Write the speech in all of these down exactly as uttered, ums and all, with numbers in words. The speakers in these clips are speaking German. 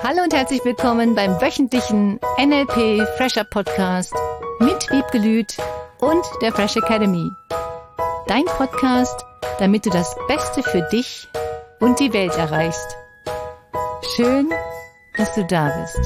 Hallo und herzlich willkommen beim wöchentlichen N L P Fresher Podcast mit Wiebke Lüth und der Fresh Academy. Dein Podcast, damit du das Beste für dich und die Welt erreichst. Schön, dass du da bist.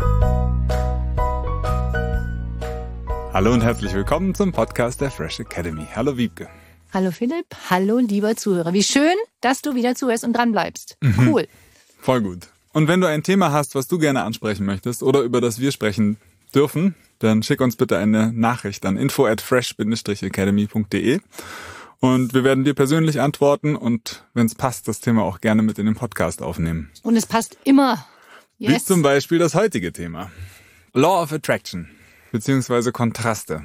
Hallo und herzlich willkommen zum Podcast der Fresh Academy. Hallo Wiebke. Hallo Philipp, hallo lieber Zuhörer. Wie schön, dass du wieder zuhörst und dran bleibst. Mhm. Cool. Voll gut. Und wenn du ein Thema hast, was du gerne ansprechen möchtest oder über das wir sprechen dürfen, dann schick uns bitte eine Nachricht an info at fresh academy punkt de und wir werden dir persönlich antworten und wenn es passt, das Thema auch gerne mit in den Podcast aufnehmen. Und es passt immer. Yes. Wie zum Beispiel das heutige Thema. Law of Attraction, beziehungsweise Kontraste.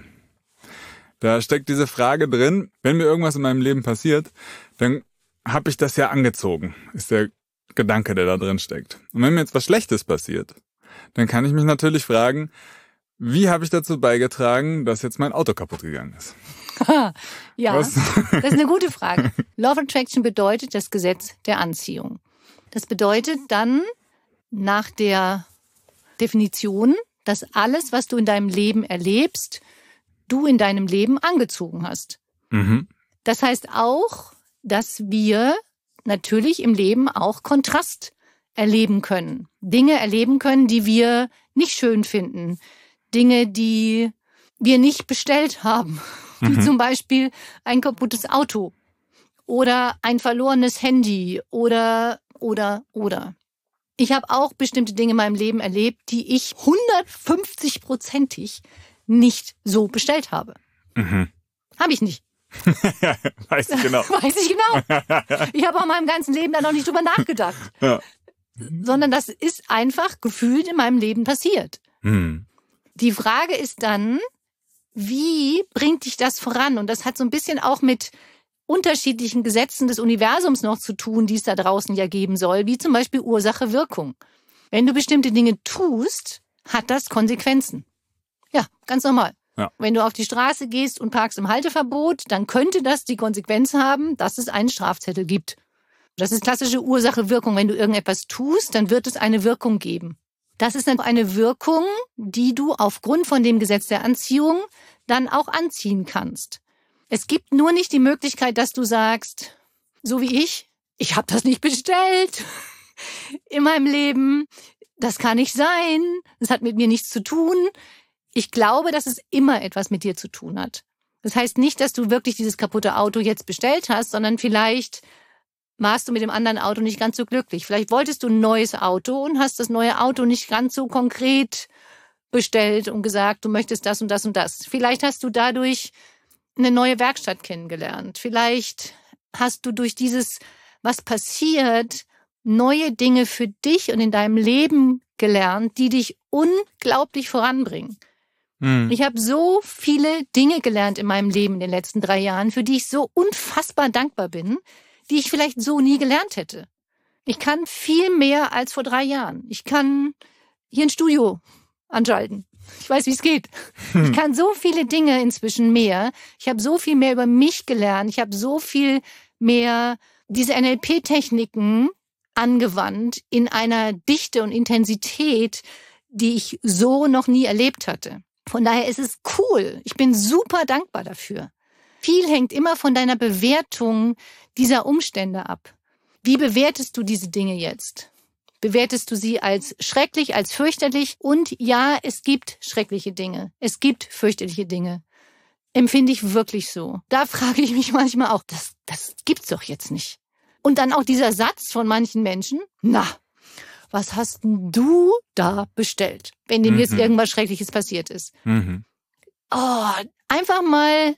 Da steckt diese Frage drin, wenn mir irgendwas in meinem Leben passiert, dann habe ich das ja angezogen, ist der Gedanke, der da drin steckt. Und wenn mir jetzt was Schlechtes passiert, dann kann ich mich natürlich fragen, wie habe ich dazu beigetragen, dass jetzt mein Auto kaputt gegangen ist? Ja, was? Das ist eine gute Frage. Law of Attraction bedeutet das Gesetz der Anziehung. Das bedeutet dann nach der Definition, dass alles, was du in deinem Leben erlebst, du in deinem Leben angezogen hast. Mhm. Das heißt auch, dass wir natürlich im Leben auch Kontrast erleben können. Dinge erleben können, die wir nicht schön finden. Dinge, die wir nicht bestellt haben. Mhm. Wie zum Beispiel ein kaputtes Auto oder ein verlorenes Handy oder, oder, oder. Ich habe auch bestimmte Dinge in meinem Leben erlebt, die ich hundertfünfzig-prozentig nicht so bestellt habe. Mhm. Habe ich nicht. Weiß ich genau. Weiß ich genau. Ich habe auch in meinem ganzen Leben da noch nicht drüber nachgedacht. Ja. Sondern das ist einfach gefühlt in meinem Leben passiert. Hm. Die Frage ist dann, wie bringt dich das voran? Und das hat so ein bisschen auch mit unterschiedlichen Gesetzen des Universums noch zu tun, die es da draußen ja geben soll, wie zum Beispiel Ursache-Wirkung. Wenn du bestimmte Dinge tust, hat das Konsequenzen. Ja, ganz normal. Ja. Wenn du auf die Straße gehst und parkst im Halteverbot, dann könnte das die Konsequenz haben, dass es einen Strafzettel gibt. Das ist klassische Ursache-Wirkung. Wenn du irgendetwas tust, dann wird es eine Wirkung geben. Das ist dann eine Wirkung, die du aufgrund von dem Gesetz der Anziehung dann auch anziehen kannst. Es gibt nur nicht die Möglichkeit, dass du sagst, so wie ich, ich habe das nicht bestellt in meinem Leben. Das kann nicht sein. Das hat mit mir nichts zu tun. Ich glaube, dass es immer etwas mit dir zu tun hat. Das heißt nicht, dass du wirklich dieses kaputte Auto jetzt bestellt hast, sondern vielleicht warst du mit dem anderen Auto nicht ganz so glücklich. Vielleicht wolltest du ein neues Auto und hast das neue Auto nicht ganz so konkret bestellt und gesagt, du möchtest das und das und das. Vielleicht hast du dadurch eine neue Werkstatt kennengelernt. Vielleicht hast du durch dieses, was passiert, neue Dinge für dich und in deinem Leben gelernt, die dich unglaublich voranbringen. Ich habe so viele Dinge gelernt in meinem Leben in den letzten drei Jahren, für die ich so unfassbar dankbar bin, die ich vielleicht so nie gelernt hätte. Ich kann viel mehr als vor drei Jahren. Ich kann hier ein Studio anschalten. Ich weiß, wie es geht. Ich kann so viele Dinge inzwischen mehr. Ich habe so viel mehr über mich gelernt. Ich habe so viel mehr diese N L P-Techniken angewandt in einer Dichte und Intensität, die ich so noch nie erlebt hatte. Von daher ist es cool. Ich bin super dankbar dafür. Viel hängt immer von deiner Bewertung dieser Umstände ab. Wie bewertest du diese Dinge jetzt? Bewertest du sie als schrecklich, als fürchterlich? Und ja, es gibt schreckliche Dinge. Es gibt fürchterliche Dinge. Empfinde ich wirklich so. Da frage ich mich manchmal auch, das, das gibt's doch jetzt nicht. Und dann auch dieser Satz von manchen Menschen, na, was hast denn du da bestellt, wenn dem mhm. jetzt irgendwas Schreckliches passiert ist? Mhm. Oh, einfach mal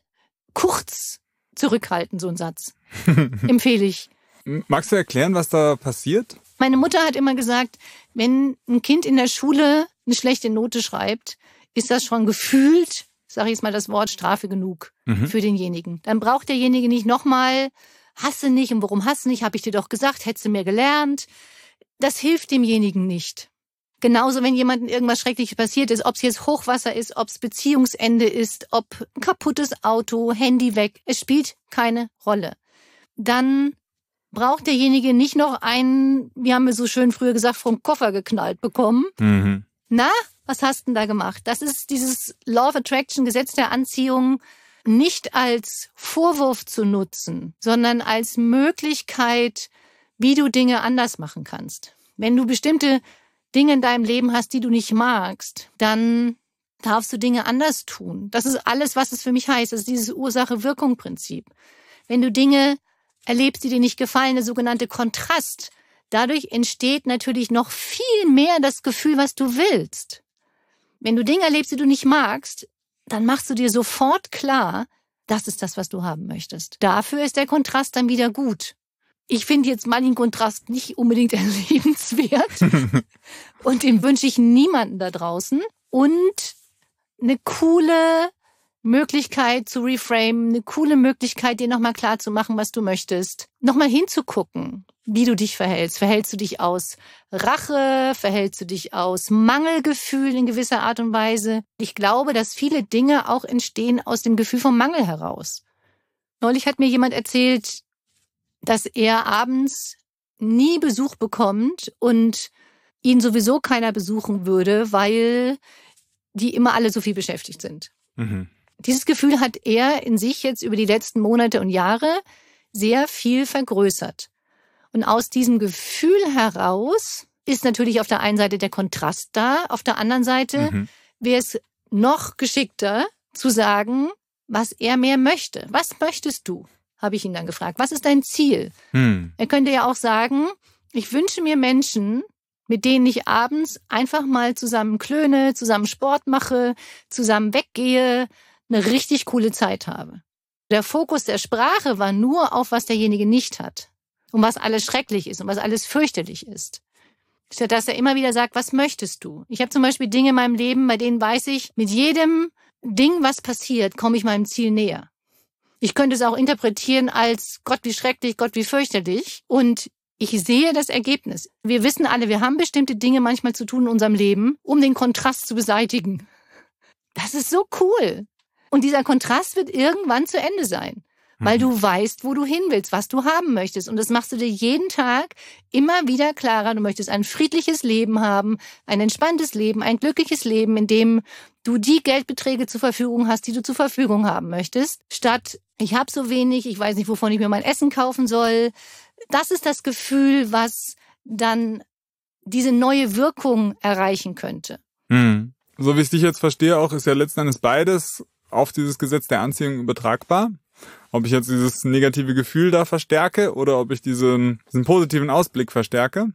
kurz zurückhalten, so ein Satz. Empfehle ich. Magst du erklären, was da passiert? Meine Mutter hat immer gesagt, wenn ein Kind in der Schule eine schlechte Note schreibt, ist das schon gefühlt, sage ich jetzt mal das Wort, Strafe genug mhm. für denjenigen. Dann braucht derjenige nicht nochmal, hasse nicht und warum hasse nicht, habe ich dir doch gesagt, hättest du mir gelernt. Das hilft demjenigen nicht. Genauso, wenn jemandem irgendwas Schreckliches passiert ist, ob es jetzt Hochwasser ist, ob es Beziehungsende ist, ob ein kaputtes Auto, Handy weg, es spielt keine Rolle. Dann braucht derjenige nicht noch einen, wie haben wir so schön früher gesagt, vom Koffer geknallt bekommen. Mhm. Na, was hast du denn da gemacht? Das ist dieses Law of Attraction, Gesetz der Anziehung, nicht als Vorwurf zu nutzen, sondern als Möglichkeit, wie du Dinge anders machen kannst. Wenn du bestimmte Dinge in deinem Leben hast, die du nicht magst, dann darfst du Dinge anders tun. Das ist alles, was es für mich heißt. Das ist dieses Ursache-Wirkung-Prinzip. Wenn du Dinge erlebst, die dir nicht gefallen, der sogenannte Kontrast, dadurch entsteht natürlich noch viel mehr das Gefühl, was du willst. Wenn du Dinge erlebst, die du nicht magst, dann machst du dir sofort klar, das ist das, was du haben möchtest. Dafür ist der Kontrast dann wieder gut. Ich finde jetzt manchen Kontrast nicht unbedingt erlebenswert und den wünsche ich niemanden da draußen. Und eine coole Möglichkeit zu reframen, eine coole Möglichkeit, dir nochmal klar zu machen, was du möchtest. Nochmal hinzugucken, wie du dich verhältst. Verhältst du dich aus Rache? Verhältst du dich aus Mangelgefühl in gewisser Art und Weise? Ich glaube, dass viele Dinge auch entstehen aus dem Gefühl vom Mangel heraus. Neulich hat mir jemand erzählt, dass er abends nie Besuch bekommt und ihn sowieso keiner besuchen würde, weil die immer alle so viel beschäftigt sind. Mhm. Dieses Gefühl hat er in sich jetzt über die letzten Monate und Jahre sehr viel vergrößert. Und aus diesem Gefühl heraus ist natürlich auf der einen Seite der Kontrast da, auf der anderen Seite mhm. wäre es noch geschickter zu sagen, was er mehr möchte. Was möchtest du? Habe ich ihn dann gefragt. Was ist dein Ziel? Mhm. Er könnte ja auch sagen, ich wünsche mir Menschen, mit denen ich abends einfach mal zusammen klöne, zusammen Sport mache, zusammen weggehe, eine richtig coole Zeit habe. Der Fokus der Sprache war nur auf, was derjenige nicht hat und was alles schrecklich ist und was alles fürchterlich ist. Statt dass er immer wieder sagt, was möchtest du? Ich habe zum Beispiel Dinge in meinem Leben, bei denen weiß ich, mit jedem Ding, was passiert, komme ich meinem Ziel näher. Ich könnte es auch interpretieren als Gott, wie schrecklich, Gott, wie fürchterlich. Und ich sehe das Ergebnis. Wir wissen alle, wir haben bestimmte Dinge manchmal zu tun in unserem Leben, um den Kontrast zu beseitigen. Das ist so cool. Und dieser Kontrast wird irgendwann zu Ende sein, weil du weißt, wo du hin willst, was du haben möchtest. Und das machst du dir jeden Tag immer wieder klarer. Du möchtest ein friedliches Leben haben, ein entspanntes Leben, ein glückliches Leben, in dem du die Geldbeträge zur Verfügung hast, die du zur Verfügung haben möchtest, statt ich habe so wenig, ich weiß nicht, wovon ich mir mein Essen kaufen soll. Das ist das Gefühl, was dann diese neue Wirkung erreichen könnte. Hm. So wie ich dich jetzt verstehe, auch ist ja letzten Endes beides auf dieses Gesetz der Anziehung übertragbar. Ob ich jetzt dieses negative Gefühl da verstärke oder ob ich diesen, diesen positiven Ausblick verstärke.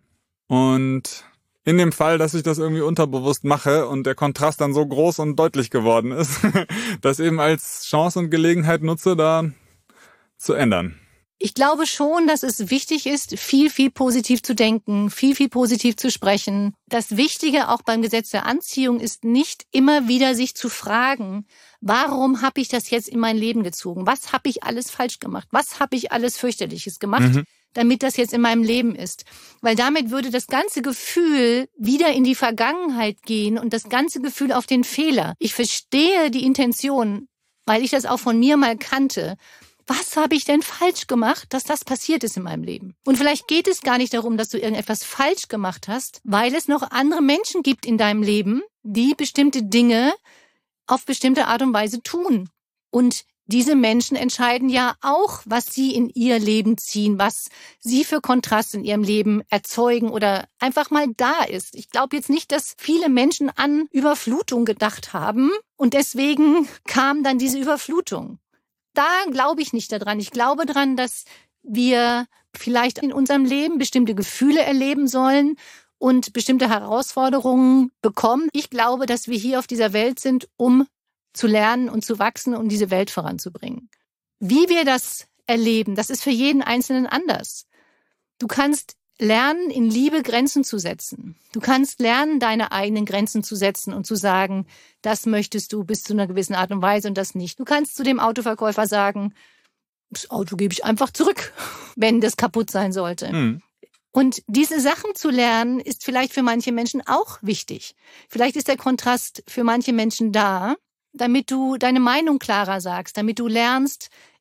Und in dem Fall, dass ich das irgendwie unterbewusst mache und der Kontrast dann so groß und deutlich geworden ist, das eben als Chance und Gelegenheit nutze, da zu ändern. Ich glaube schon, dass es wichtig ist, viel, viel positiv zu denken, viel, viel positiv zu sprechen. Das Wichtige auch beim Gesetz der Anziehung ist nicht immer wieder sich zu fragen, warum habe ich das jetzt in mein Leben gezogen? Was habe ich alles falsch gemacht? Was habe ich alles fürchterliches gemacht, mhm. damit das jetzt in meinem Leben ist? Weil damit würde das ganze Gefühl wieder in die Vergangenheit gehen und das ganze Gefühl auf den Fehler. Ich verstehe die Intention, weil ich das auch von mir mal kannte. Was habe ich denn falsch gemacht, dass das passiert ist in meinem Leben? Und vielleicht geht es gar nicht darum, dass du irgendetwas falsch gemacht hast, weil es noch andere Menschen gibt in deinem Leben, die bestimmte Dinge auf bestimmte Art und Weise tun. Und diese Menschen entscheiden ja auch, was sie in ihr Leben ziehen, was sie für Kontrast in ihrem Leben erzeugen oder einfach mal da ist. Ich glaube jetzt nicht, dass viele Menschen an Überflutung gedacht haben und deswegen kam dann diese Überflutung. Da glaube ich nicht daran. Ich glaube daran, dass wir vielleicht in unserem Leben bestimmte Gefühle erleben sollen und bestimmte Herausforderungen bekommen. Ich glaube, dass wir hier auf dieser Welt sind, um zu lernen und zu wachsen und diese Welt voranzubringen. Wie wir das erleben, das ist für jeden Einzelnen anders. Du kannst lernen, in Liebe Grenzen zu setzen. Du kannst lernen, deine eigenen Grenzen zu setzen und zu sagen, das möchtest du bis zu einer gewissen Art und Weise und das nicht. Du kannst zu dem Autoverkäufer sagen, das Auto gebe ich einfach zurück, wenn das kaputt sein sollte. Mhm. Und diese Sachen zu lernen, ist vielleicht für manche Menschen auch wichtig. Vielleicht ist der Kontrast für manche Menschen da, damit du deine Meinung klarer sagst, damit du lernst,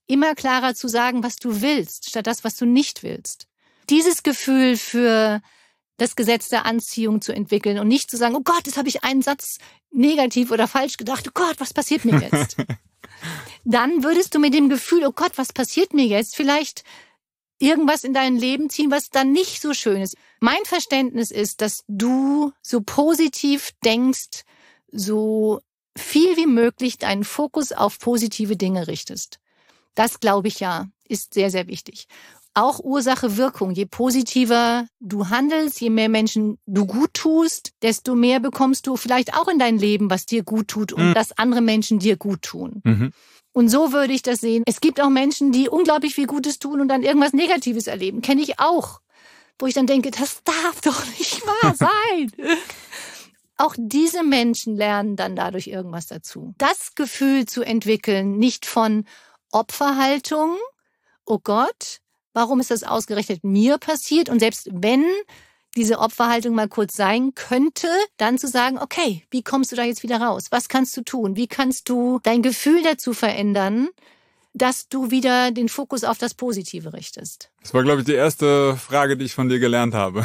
immer klarer zu sagen, was du willst, statt das, was du nicht willst. Dieses Gefühl für das Gesetz der Anziehung zu entwickeln und nicht zu sagen, oh Gott, jetzt habe ich einen Satz negativ oder falsch gedacht, oh Gott, was passiert mir jetzt? Dann würdest du mit dem Gefühl, oh Gott, was passiert mir jetzt, vielleicht irgendwas in dein Leben ziehen, was dann nicht so schön ist. Mein Verständnis ist, dass du so positiv denkst, so viel wie möglich deinen Fokus auf positive Dinge richtest. Das, glaube ich, ja, ist sehr, sehr wichtig. Auch Ursache-Wirkung. Je positiver du handelst, je mehr Menschen du gut tust, desto mehr bekommst du vielleicht auch in dein Leben, was dir gut tut und mhm. dass andere Menschen dir gut tun. Mhm. Und so würde ich das sehen. Es gibt auch Menschen, die unglaublich viel Gutes tun und dann irgendwas Negatives erleben. Kenne ich auch. Wo ich dann denke, das darf doch nicht wahr sein. Auch diese Menschen lernen dann dadurch irgendwas dazu. Das Gefühl zu entwickeln, nicht von Opferhaltung, oh Gott, warum ist das ausgerechnet mir passiert? Und selbst wenn diese Opferhaltung mal kurz sein könnte, dann zu sagen, okay, wie kommst du da jetzt wieder raus? Was kannst du tun? Wie kannst du dein Gefühl dazu verändern, dass du wieder den Fokus auf das Positive richtest? Das war, glaube ich, die erste Frage, die ich von dir gelernt habe.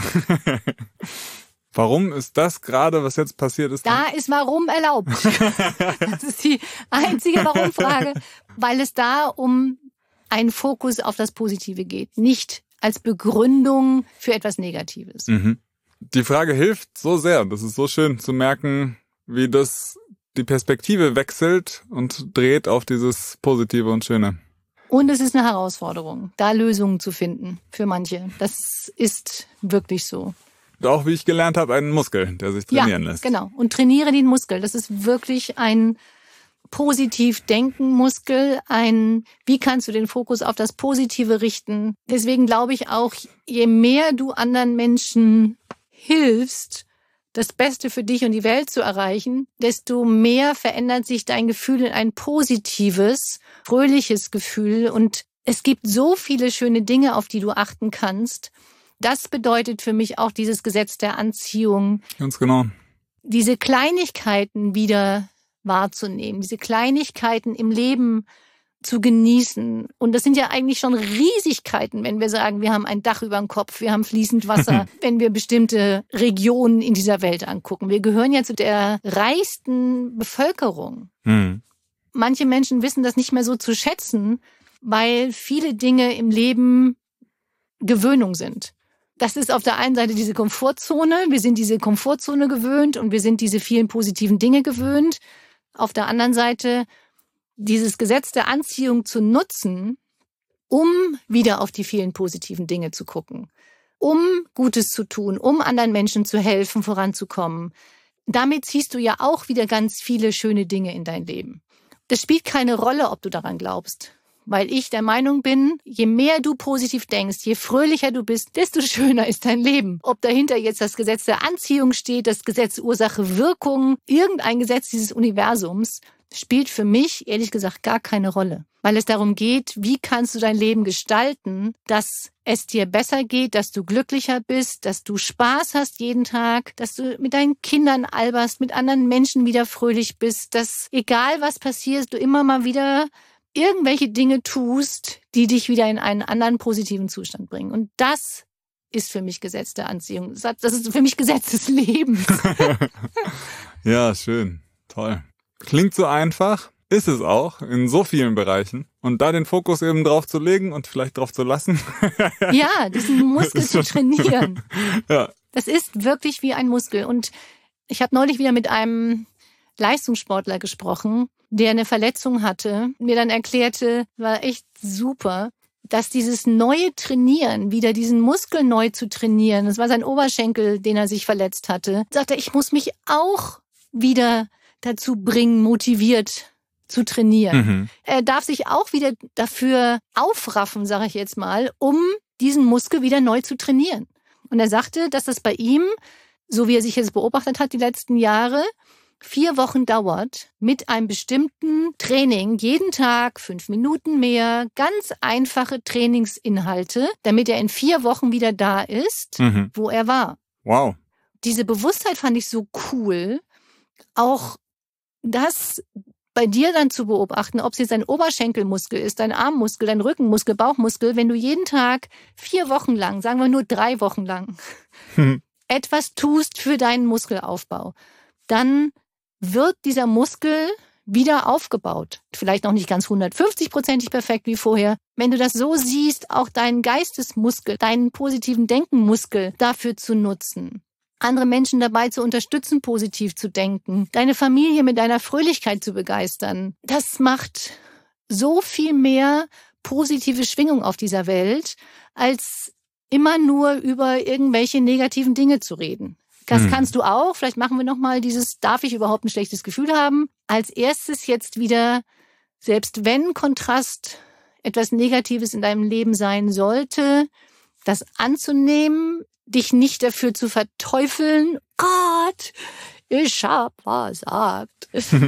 Warum ist das gerade, was jetzt passiert ist? Da ist Warum erlaubt. Das ist die einzige Warum-Frage, weil es da um einen Fokus auf das Positive geht, nicht als Begründung für etwas Negatives. Mhm. Die Frage hilft so sehr. Das ist so schön zu merken, wie das die Perspektive wechselt und dreht auf dieses Positive und Schöne. Und es ist eine Herausforderung, da Lösungen zu finden für manche. Das ist wirklich so. Und auch, wie ich gelernt habe, ein Muskel, der sich trainieren ja, lässt. Genau. Und trainiere den Muskel. Das ist wirklich ein Positiv-Denken-Muskel, ein, wie kannst du den Fokus auf das Positive richten? Deswegen glaube ich auch, je mehr du anderen Menschen hilfst, das Beste für dich und die Welt zu erreichen, desto mehr verändert sich dein Gefühl in ein positives, fröhliches Gefühl. Und es gibt so viele schöne Dinge, auf die du achten kannst. Das bedeutet für mich auch dieses Gesetz der Anziehung. Ganz genau. Diese Kleinigkeiten wieder wahrzunehmen, diese Kleinigkeiten im Leben zu genießen. Und das sind ja eigentlich schon Riesigkeiten, wenn wir sagen, wir haben ein Dach über dem Kopf, wir haben fließend Wasser, wenn wir bestimmte Regionen in dieser Welt angucken. Wir gehören ja zu der reichsten Bevölkerung. Hm. Manche Menschen wissen das nicht mehr so zu schätzen, weil viele Dinge im Leben Gewöhnung sind. Das ist auf der einen Seite diese Komfortzone. Wir sind diese Komfortzone gewöhnt und wir sind diese vielen positiven Dinge gewöhnt. Auf der anderen Seite dieses Gesetz der Anziehung zu nutzen, um wieder auf die vielen positiven Dinge zu gucken, um Gutes zu tun, um anderen Menschen zu helfen, voranzukommen. Damit ziehst du ja auch wieder ganz viele schöne Dinge in dein Leben. Das spielt keine Rolle, ob du daran glaubst. Weil ich der Meinung bin, je mehr du positiv denkst, je fröhlicher du bist, desto schöner ist dein Leben. Ob dahinter jetzt das Gesetz der Anziehung steht, das Gesetz Ursache-Wirkung, irgendein Gesetz dieses Universums, spielt für mich, ehrlich gesagt, gar keine Rolle. Weil es darum geht, wie kannst du dein Leben gestalten, dass es dir besser geht, dass du glücklicher bist, dass du Spaß hast jeden Tag, dass du mit deinen Kindern alberst, mit anderen Menschen wieder fröhlich bist, dass egal was passiert, du immer mal wieder irgendwelche Dinge tust, die dich wieder in einen anderen positiven Zustand bringen. Und das ist für mich Gesetz der Anziehung. Das ist für mich Gesetz des Lebens. Ja, schön. Toll. Klingt so einfach, ist es auch in so vielen Bereichen. Und da den Fokus eben drauf zu legen und vielleicht drauf zu lassen. Ja, diesen Muskel zu trainieren. Ja. Das ist wirklich wie ein Muskel. Und ich habe neulich wieder mit einem Leistungssportler gesprochen, der eine Verletzung hatte, mir dann erklärte, war echt super, dass dieses neue Trainieren, wieder diesen Muskel neu zu trainieren, das war sein Oberschenkel, den er sich verletzt hatte, sagte er, ich muss mich auch wieder dazu bringen, motiviert zu trainieren. Mhm. Er darf sich auch wieder dafür aufraffen, sage ich jetzt mal, um diesen Muskel wieder neu zu trainieren. Und er sagte, dass das bei ihm, so wie er sich jetzt beobachtet hat die letzten Jahre, vier Wochen dauert mit einem bestimmten Training, jeden Tag fünf Minuten mehr, ganz einfache Trainingsinhalte, damit er in vier Wochen wieder da ist, mhm. wo er war. Wow. Diese Bewusstheit fand ich so cool. Auch das bei dir dann zu beobachten, ob es jetzt dein Oberschenkelmuskel ist, dein Armmuskel, dein Rückenmuskel, Bauchmuskel, wenn du jeden Tag vier Wochen lang, sagen wir nur drei Wochen lang, hm. etwas tust für deinen Muskelaufbau, dann wird dieser Muskel wieder aufgebaut. Vielleicht noch nicht ganz hundertfünfzig-prozentig perfekt wie vorher. Wenn du das so siehst, auch deinen Geistesmuskel, deinen positiven Denkenmuskel dafür zu nutzen, andere Menschen dabei zu unterstützen, positiv zu denken, deine Familie mit deiner Fröhlichkeit zu begeistern. Das macht so viel mehr positive Schwingung auf dieser Welt, als immer nur über irgendwelche negativen Dinge zu reden. Das kannst du auch. Vielleicht machen wir nochmal dieses, darf ich überhaupt ein schlechtes Gefühl haben? Als erstes jetzt wieder, selbst wenn Kontrast etwas Negatives in deinem Leben sein sollte, das anzunehmen, dich nicht dafür zu verteufeln, Gott, ich hab versagt,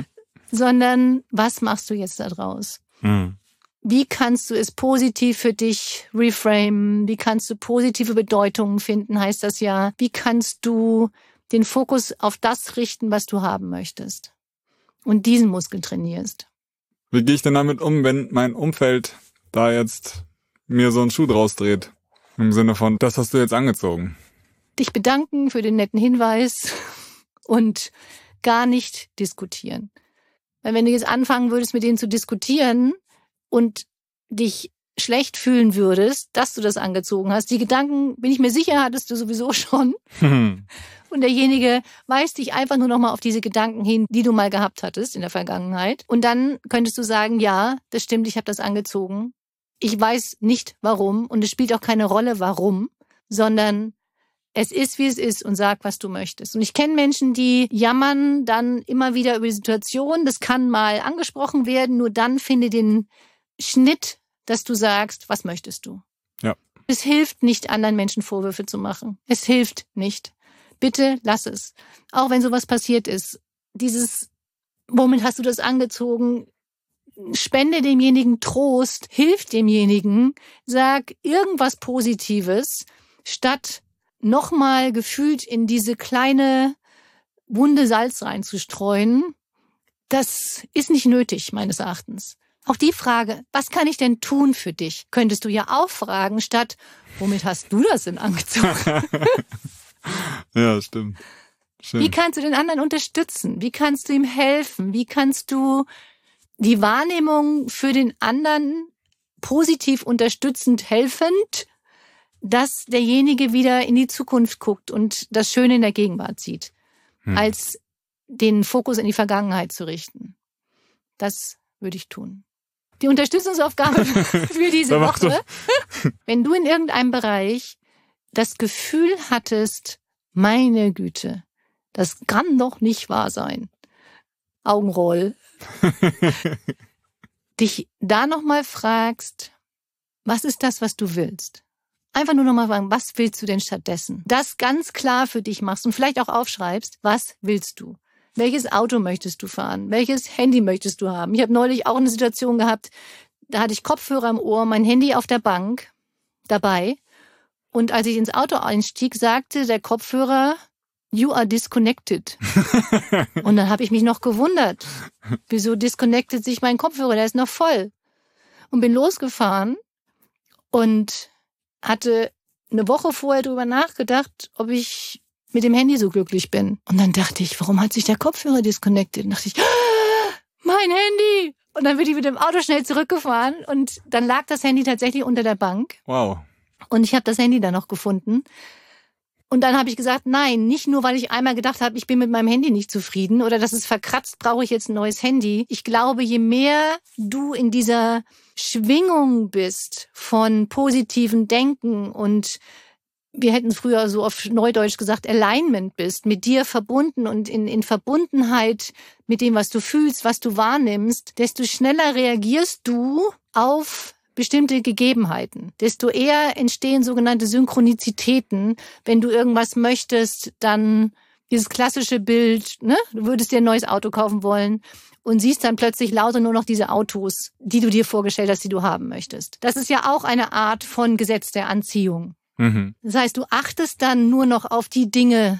sondern was machst du jetzt da draus? Mhm. Wie kannst du es positiv für dich reframen? Wie kannst du positive Bedeutungen finden, heißt das ja. Wie kannst du den Fokus auf das richten, was du haben möchtest? Und diesen Muskel trainierst. Wie gehe ich denn damit um, wenn mein Umfeld da jetzt mir so einen Schuh draus dreht? Im Sinne von, das hast du jetzt angezogen. Dich bedanken für den netten Hinweis und gar nicht diskutieren. Weil wenn du jetzt anfangen würdest, mit denen zu diskutieren und dich schlecht fühlen würdest, dass du das angezogen hast, die Gedanken, bin ich mir sicher, hattest du sowieso schon. Hm. Und derjenige weist dich einfach nur noch mal auf diese Gedanken hin, die du mal gehabt hattest in der Vergangenheit. Und dann könntest du sagen, ja, das stimmt, ich habe das angezogen. Ich weiß nicht, warum. Und es spielt auch keine Rolle, warum, sondern es ist, wie es ist und sag, was du möchtest. Und ich kenne Menschen, die jammern dann immer wieder über die Situation. Das kann mal angesprochen werden. Nur dann finde den Schnitt, dass du sagst, was möchtest du? Ja. Es hilft nicht, anderen Menschen Vorwürfe zu machen. Es hilft nicht. Bitte lass es. Auch wenn sowas passiert ist. Dieses, womit hast du das angezogen? Spende demjenigen Trost, hilf demjenigen, sag irgendwas Positives, statt nochmal gefühlt in diese kleine Wunde Salz reinzustreuen. Das ist nicht nötig, meines Erachtens. Auch die Frage, was kann ich denn tun für dich, könntest du ja auch fragen, statt, womit hast du das denn angezogen? Ja, stimmt. Schön. Wie kannst du den anderen unterstützen? Wie kannst du ihm helfen? Wie kannst du die Wahrnehmung für den anderen positiv unterstützend helfend, dass derjenige wieder in die Zukunft guckt und das Schöne in der Gegenwart sieht, hm. als den Fokus in die Vergangenheit zu richten? Das würde ich tun. Die Unterstützungsaufgabe für diese Woche, wenn du in irgendeinem Bereich das Gefühl hattest, meine Güte, das kann doch nicht wahr sein. Augenroll. Dich da nochmal fragst, was ist das, was du willst? Einfach nur nochmal fragen, was willst du denn stattdessen? Das ganz klar für dich machst und vielleicht auch aufschreibst, was willst du? Welches Auto möchtest du fahren? Welches Handy möchtest du haben? Ich habe neulich auch eine Situation gehabt, da hatte ich Kopfhörer im Ohr, mein Handy auf der Bank dabei. Und als ich ins Auto einstieg, sagte der Kopfhörer, you are disconnected. Und dann habe ich mich noch gewundert. Wieso disconnected sich mein Kopfhörer? Der ist noch voll. Und bin losgefahren und hatte eine Woche vorher drüber nachgedacht, ob ich mit dem Handy so glücklich bin. Und dann dachte ich, warum hat sich der Kopfhörer disconnected? Und dachte ich, ah, mein Handy! Und dann bin ich mit dem Auto schnell zurückgefahren und dann lag das Handy tatsächlich unter der Bank. Wow. Und ich habe das Handy dann noch gefunden. Und dann habe ich gesagt, nein, nicht nur, weil ich einmal gedacht habe, ich bin mit meinem Handy nicht zufrieden oder das ist verkratzt, brauche ich jetzt ein neues Handy. Ich glaube, je mehr du in dieser Schwingung bist von positiven Denken und wir hätten früher so auf Neudeutsch gesagt, Alignment bist, mit dir verbunden und in, in Verbundenheit mit dem, was du fühlst, was du wahrnimmst, desto schneller reagierst du auf bestimmte Gegebenheiten. Desto eher entstehen sogenannte Synchronizitäten. Wenn du irgendwas möchtest, dann dieses klassische Bild, ne? Du würdest dir ein neues Auto kaufen wollen und siehst dann plötzlich lauter nur noch diese Autos, die du dir vorgestellt hast, die du haben möchtest. Das ist ja auch eine Art von Gesetz der Anziehung. Mhm. Das heißt, du achtest dann nur noch auf die Dinge,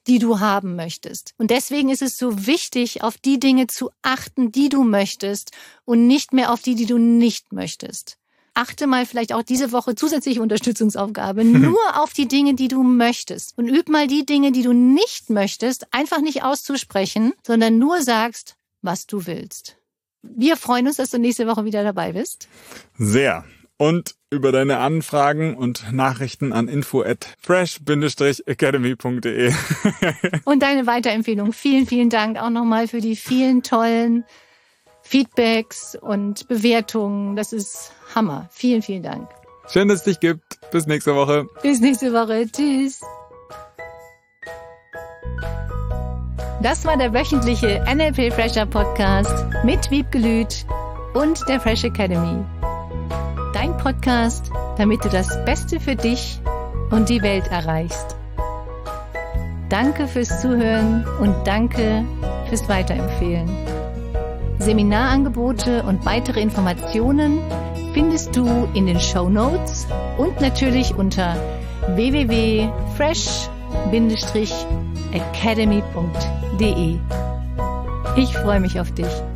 die du haben möchtest. Und deswegen ist es so wichtig, auf die Dinge zu achten, die du möchtest und nicht mehr auf die, die du nicht möchtest. Achte mal vielleicht auch diese Woche zusätzliche Unterstützungsaufgabe nur auf die Dinge, die du möchtest. Und üb mal die Dinge, die du nicht möchtest, einfach nicht auszusprechen, sondern nur sagst, was du willst. Wir freuen uns, dass du nächste Woche wieder dabei bist. Sehr. Und über deine Anfragen und Nachrichten an info at fresh academy punkt de. Und deine Weiterempfehlung. Vielen, vielen Dank auch nochmal für die vielen tollen Feedbacks und Bewertungen. Das ist Hammer. Vielen, vielen Dank. Schön, dass es dich gibt. Bis nächste Woche. Bis nächste Woche. Tschüss. Das war der wöchentliche N L P Fresher Podcast mit Wiebke Lüth und der Fresh Academy. Dein Podcast, damit du das Beste für dich und die Welt erreichst. Danke fürs Zuhören und danke fürs Weiterempfehlen. Seminarangebote und weitere Informationen findest du in den Shownotes und natürlich unter w w w punkt fresh academy punkt de. Ich freue mich auf dich.